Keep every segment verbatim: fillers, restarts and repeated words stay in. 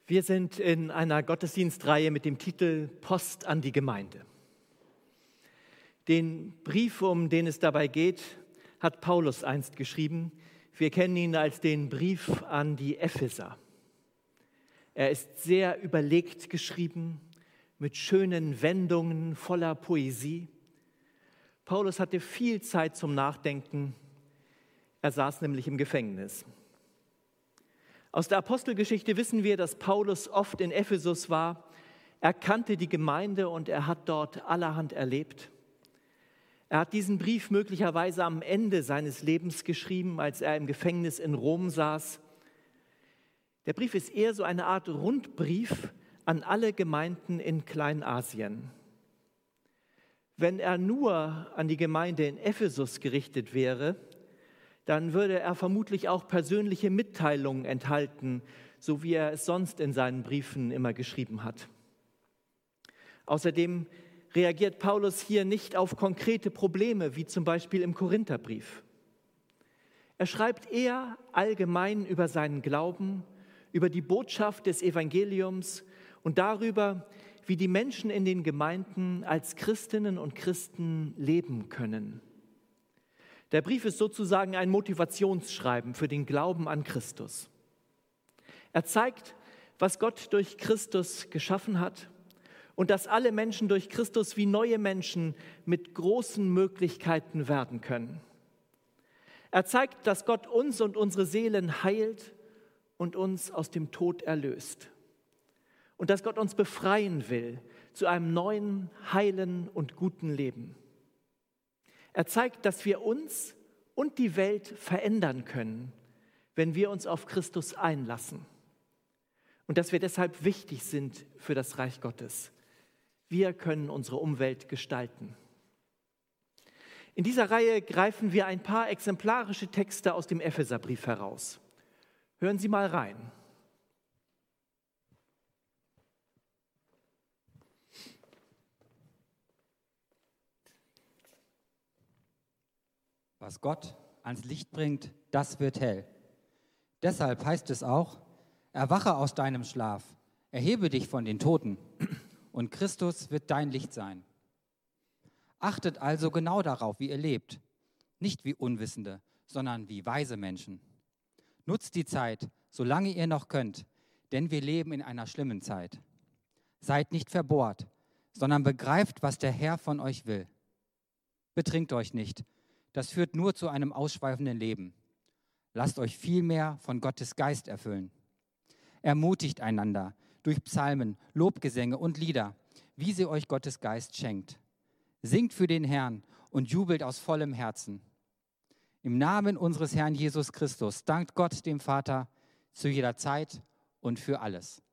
Wir sind in einer Gottesdienstreihe mit dem Titel Post an die Gemeinde. Den Brief, um den es dabei geht, hat Paulus einst geschrieben. Wir kennen ihn als den Brief an die Epheser. Er ist sehr überlegt geschrieben, mit schönen Wendungen, voller Poesie. Paulus hatte viel Zeit zum Nachdenken. Er saß nämlich im Gefängnis. Aus der Apostelgeschichte wissen wir, dass Paulus oft in Ephesus war. Er kannte die Gemeinde und er hat dort allerhand erlebt. Er hat diesen Brief möglicherweise am Ende seines Lebens geschrieben, als er im Gefängnis in Rom saß. Der Brief ist eher so eine Art Rundbrief an alle Gemeinden in Kleinasien. Wenn er nur an die Gemeinde in Ephesus gerichtet wäre, dann würde er vermutlich auch persönliche Mitteilungen enthalten, so wie er es sonst in seinen Briefen immer geschrieben hat. Außerdem reagiert Paulus hier nicht auf konkrete Probleme, wie zum Beispiel im Korintherbrief. Er schreibt eher allgemein über seinen Glauben, über die Botschaft des Evangeliums und darüber, wie die Menschen in den Gemeinden als Christinnen und Christen leben können. Der Brief ist sozusagen ein Motivationsschreiben für den Glauben an Christus. Er zeigt, was Gott durch Christus geschaffen hat und dass alle Menschen durch Christus wie neue Menschen mit großen Möglichkeiten werden können. Er zeigt, dass Gott uns und unsere Seelen heilt und uns aus dem Tod erlöst. Und dass Gott uns befreien will zu einem neuen, heilen und guten Leben. Er zeigt, dass wir uns und die Welt verändern können, wenn wir uns auf Christus einlassen. Und dass wir deshalb wichtig sind für das Reich Gottes. Wir können unsere Umwelt gestalten. In dieser Reihe greifen wir ein paar exemplarische Texte aus dem Epheserbrief heraus. Hören Sie mal rein. Was Gott ans Licht bringt, das wird hell. Deshalb heißt es auch, erwache aus deinem Schlaf, erhebe dich von den Toten und Christus wird dein Licht sein. Achtet also genau darauf, wie ihr lebt, nicht wie Unwissende, sondern wie weise Menschen. Nutzt die Zeit, solange ihr noch könnt, denn wir leben in einer schlimmen Zeit. Seid nicht verbohrt, sondern begreift, was der Herr von euch will. Betrinkt euch nicht. Das führt nur zu einem ausschweifenden Leben. Lasst euch vielmehr von Gottes Geist erfüllen. Ermutigt einander durch Psalmen, Lobgesänge und Lieder, wie sie euch Gottes Geist schenkt. Singt für den Herrn und jubelt aus vollem Herzen. Im Namen unseres Herrn Jesus Christus dankt Gott dem Vater zu jeder Zeit und für alles.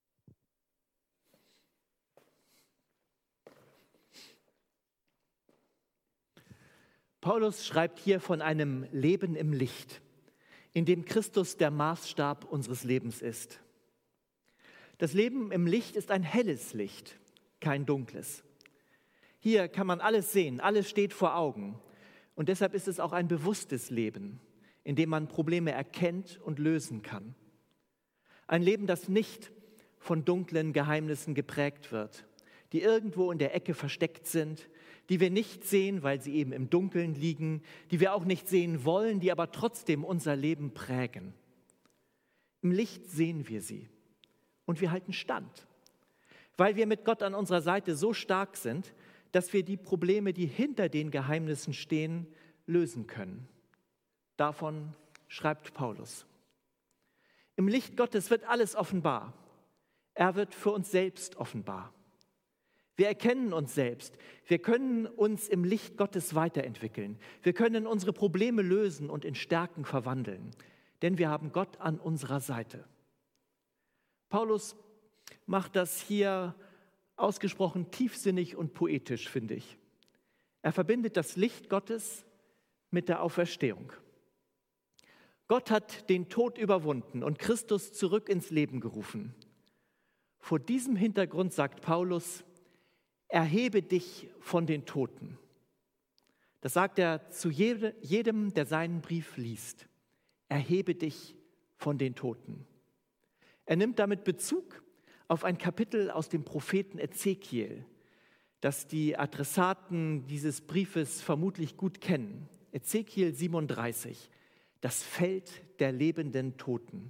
Paulus schreibt hier von einem Leben im Licht, in dem Christus der Maßstab unseres Lebens ist. Das Leben im Licht ist ein helles Licht, kein dunkles. Hier kann man alles sehen, alles steht vor Augen. Und deshalb ist es auch ein bewusstes Leben, in dem man Probleme erkennt und lösen kann. Ein Leben, das nicht von dunklen Geheimnissen geprägt wird, die irgendwo in der Ecke versteckt sind, die wir nicht sehen, weil sie eben im Dunkeln liegen, die wir auch nicht sehen wollen, die aber trotzdem unser Leben prägen. Im Licht sehen wir sie und wir halten stand, weil wir mit Gott an unserer Seite so stark sind, dass wir die Probleme, die hinter den Geheimnissen stehen, lösen können. Davon schreibt Paulus. Im Licht Gottes wird alles offenbar. Er wird für uns selbst offenbar. Wir erkennen uns selbst. Wir können uns im Licht Gottes weiterentwickeln. Wir können unsere Probleme lösen und in Stärken verwandeln, denn wir haben Gott an unserer Seite. Paulus macht das hier ausgesprochen tiefsinnig und poetisch, finde ich. Er verbindet das Licht Gottes mit der Auferstehung. Gott hat den Tod überwunden und Christus zurück ins Leben gerufen. Vor diesem Hintergrund sagt Paulus: Erhebe dich von den Toten. Das sagt er zu jedem, der seinen Brief liest. Erhebe dich von den Toten. Er nimmt damit Bezug auf ein Kapitel aus dem Propheten Ezekiel, das die Adressaten dieses Briefes vermutlich gut kennen. Ezekiel siebenunddreißig, das Feld der lebenden Toten.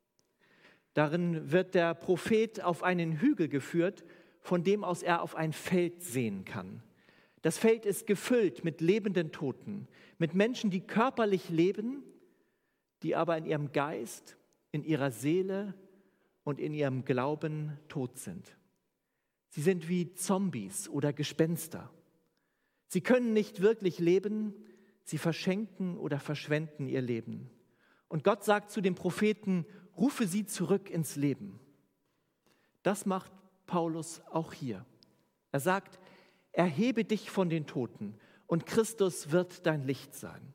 Darin wird der Prophet auf einen Hügel geführt, von dem aus er auf ein Feld sehen kann. Das Feld ist gefüllt mit lebenden Toten, mit Menschen, die körperlich leben, die aber in ihrem Geist, in ihrer Seele und in ihrem Glauben tot sind. Sie sind wie Zombies oder Gespenster. Sie können nicht wirklich leben, sie verschenken oder verschwenden ihr Leben. Und Gott sagt zu dem Propheten, rufe sie zurück ins Leben. Das macht Paulus auch hier. Er sagt, erhebe dich von den Toten und Christus wird dein Licht sein.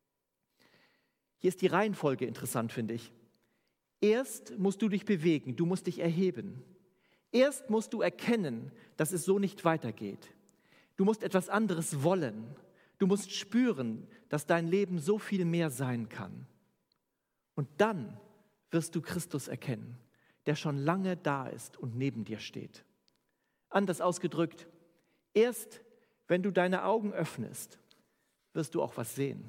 Hier ist die Reihenfolge interessant, finde ich. Erst musst du dich bewegen, du musst dich erheben. Erst musst du erkennen, dass es so nicht weitergeht. Du musst etwas anderes wollen. Du musst spüren, dass dein Leben so viel mehr sein kann. Und dann wirst du Christus erkennen, der schon lange da ist und neben dir steht. Anders ausgedrückt, erst wenn du deine Augen öffnest, wirst du auch was sehen.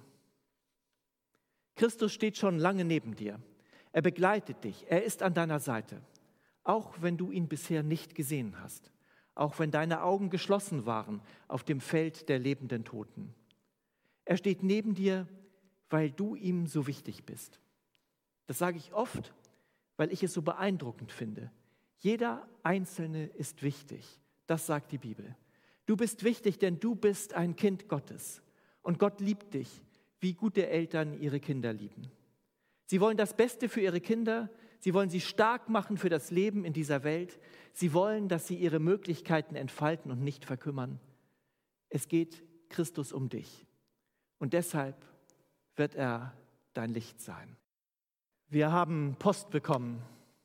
Christus steht schon lange neben dir. Er begleitet dich, er ist an deiner Seite, auch wenn du ihn bisher nicht gesehen hast, auch wenn deine Augen geschlossen waren auf dem Feld der lebenden Toten. Er steht neben dir, weil du ihm so wichtig bist. Das sage ich oft, weil ich es so beeindruckend finde. Jeder Einzelne ist wichtig, das sagt die Bibel. Du bist wichtig, denn du bist ein Kind Gottes und Gott liebt dich, wie gute Eltern ihre Kinder lieben. Sie wollen das Beste für ihre Kinder, sie wollen sie stark machen für das Leben in dieser Welt, sie wollen, dass sie ihre Möglichkeiten entfalten und nicht verkümmern. Es geht Christus um dich und deshalb wird er dein Licht sein. Wir haben Post bekommen,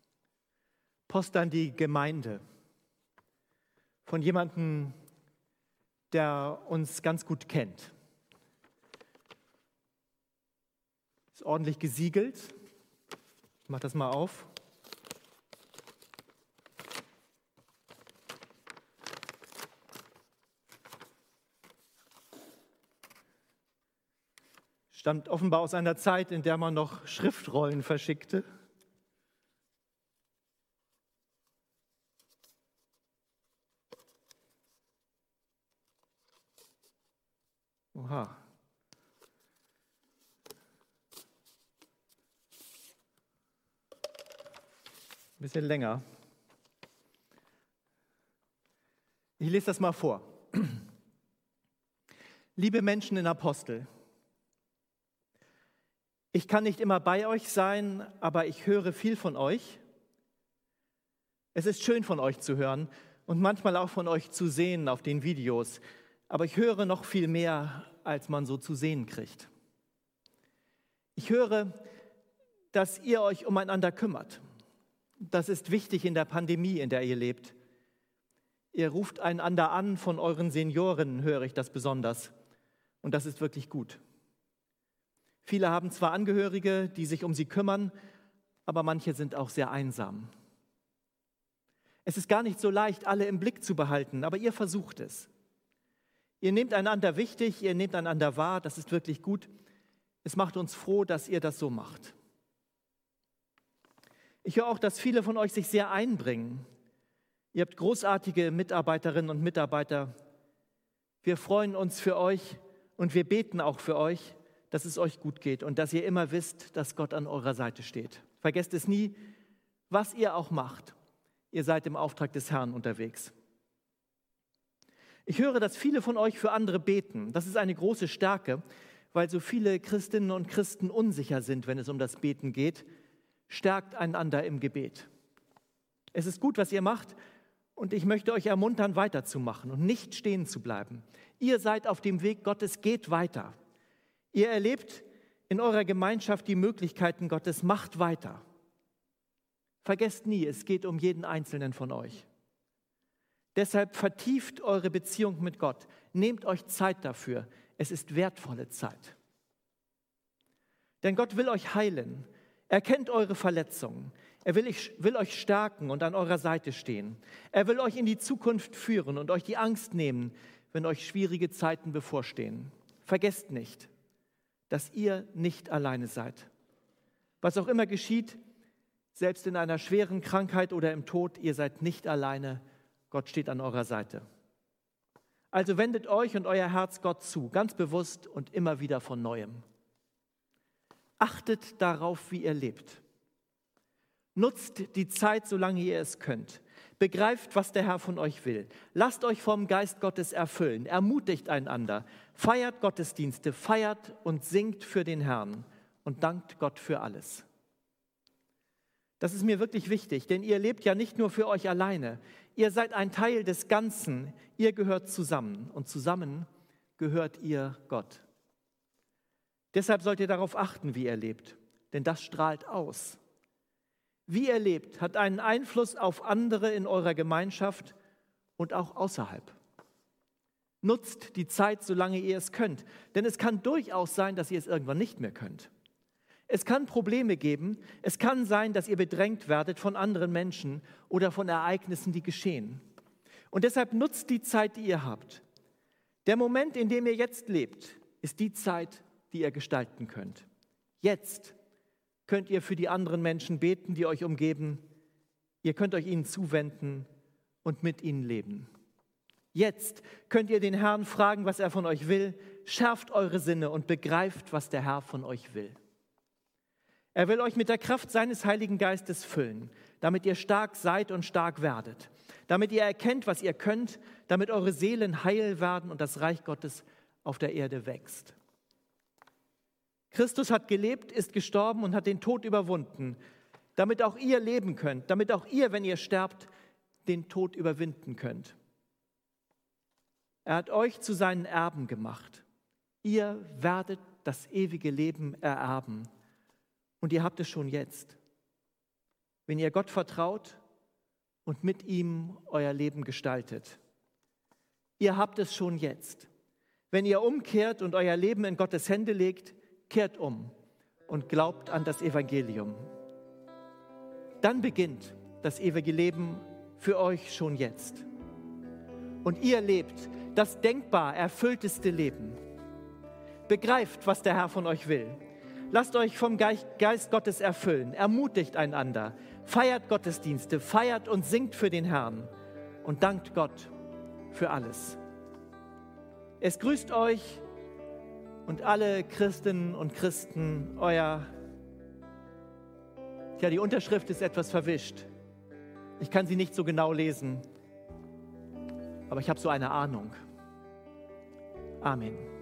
Post an die Gemeinde von jemandem, der uns ganz gut kennt. Ist ordentlich gesiegelt. Ich mache das mal auf. Stammt offenbar aus einer Zeit, in der man noch Schriftrollen verschickte. Oha. Ein bisschen länger. Ich lese das mal vor. Liebe Menschen in Apostel, ich kann nicht immer bei euch sein, aber ich höre viel von euch. Es ist schön von euch zu hören und manchmal auch von euch zu sehen auf den Videos, aber ich höre noch viel mehr, als man so zu sehen kriegt. Ich höre, dass ihr euch umeinander kümmert. Das ist wichtig in der Pandemie, in der ihr lebt. Ihr ruft einander an, von euren Senioren höre ich das besonders. Und das ist wirklich gut. Viele haben zwar Angehörige, die sich um sie kümmern, aber manche sind auch sehr einsam. Es ist gar nicht so leicht, alle im Blick zu behalten, aber ihr versucht es. Ihr nehmt einander wichtig, ihr nehmt einander wahr, das ist wirklich gut. Es macht uns froh, dass ihr das so macht. Ich höre auch, dass viele von euch sich sehr einbringen. Ihr habt großartige Mitarbeiterinnen und Mitarbeiter. Wir freuen uns für euch und wir beten auch für euch, dass es euch gut geht und dass ihr immer wisst, dass Gott an eurer Seite steht. Vergesst es nie, was ihr auch macht. Ihr seid im Auftrag des Herrn unterwegs. Ich höre, dass viele von euch für andere beten. Das ist eine große Stärke, weil so viele Christinnen und Christen unsicher sind, wenn es um das Beten geht. Stärkt einander im Gebet. Es ist gut, was ihr macht, und ich möchte euch ermuntern, weiterzumachen und nicht stehen zu bleiben. Ihr seid auf dem Weg Gottes, geht weiter. Ihr erlebt in eurer Gemeinschaft die Möglichkeiten Gottes, macht weiter. Vergesst nie, es geht um jeden Einzelnen von euch. Deshalb vertieft eure Beziehung mit Gott. Nehmt euch Zeit dafür. Es ist wertvolle Zeit. Denn Gott will euch heilen. Er kennt eure Verletzungen. Er will, ich, will euch stärken und an eurer Seite stehen. Er will euch in die Zukunft führen und euch die Angst nehmen, wenn euch schwierige Zeiten bevorstehen. Vergesst nicht, dass ihr nicht alleine seid. Was auch immer geschieht, selbst in einer schweren Krankheit oder im Tod, ihr seid nicht alleine. Gott steht an eurer Seite. Also wendet euch und euer Herz Gott zu, ganz bewusst und immer wieder von Neuem. Achtet darauf, wie ihr lebt. Nutzt die Zeit, solange ihr es könnt. Begreift, was der Herr von euch will. Lasst euch vom Geist Gottes erfüllen. Ermutigt einander. Feiert Gottesdienste, feiert und singt für den Herrn und dankt Gott für alles. Das ist mir wirklich wichtig, denn ihr lebt ja nicht nur für euch alleine. Ihr seid ein Teil des Ganzen. Ihr gehört zusammen und zusammen gehört ihr Gott. Deshalb sollt ihr darauf achten, wie ihr lebt, denn das strahlt aus. Wie ihr lebt, hat einen Einfluss auf andere in eurer Gemeinschaft und auch außerhalb. Nutzt die Zeit, solange ihr es könnt, denn es kann durchaus sein, dass ihr es irgendwann nicht mehr könnt. Es kann Probleme geben, es kann sein, dass ihr bedrängt werdet von anderen Menschen oder von Ereignissen, die geschehen. Und deshalb nutzt die Zeit, die ihr habt. Der Moment, in dem ihr jetzt lebt, ist die Zeit, die ihr gestalten könnt. Jetzt könnt ihr für die anderen Menschen beten, die euch umgeben. Ihr könnt euch ihnen zuwenden und mit ihnen leben. Jetzt könnt ihr den Herrn fragen, was er von euch will. Schärft eure Sinne und begreift, was der Herr von euch will. Er will euch mit der Kraft seines Heiligen Geistes füllen, damit ihr stark seid und stark werdet, damit ihr erkennt, was ihr könnt, damit eure Seelen heil werden und das Reich Gottes auf der Erde wächst. Christus hat gelebt, ist gestorben und hat den Tod überwunden, damit auch ihr leben könnt, damit auch ihr, wenn ihr sterbt, den Tod überwinden könnt. Er hat euch zu seinen Erben gemacht. Ihr werdet das ewige Leben ererben. Und ihr habt es schon jetzt, wenn ihr Gott vertraut und mit ihm euer Leben gestaltet. Ihr habt es schon jetzt. Wenn ihr umkehrt und euer Leben in Gottes Hände legt, kehrt um und glaubt an das Evangelium. Dann beginnt das ewige Leben für euch schon jetzt. Und ihr lebt das denkbar erfüllteste Leben. Begreift, was der Herr von euch will. Lasst euch vom Geist Gottes erfüllen, ermutigt einander, feiert Gottesdienste, feiert und singt für den Herrn und dankt Gott für alles. Es grüßt euch und alle Christinnen und Christen, euer, ja, die Unterschrift ist etwas verwischt. Ich kann sie nicht so genau lesen, aber ich habe so eine Ahnung. Amen.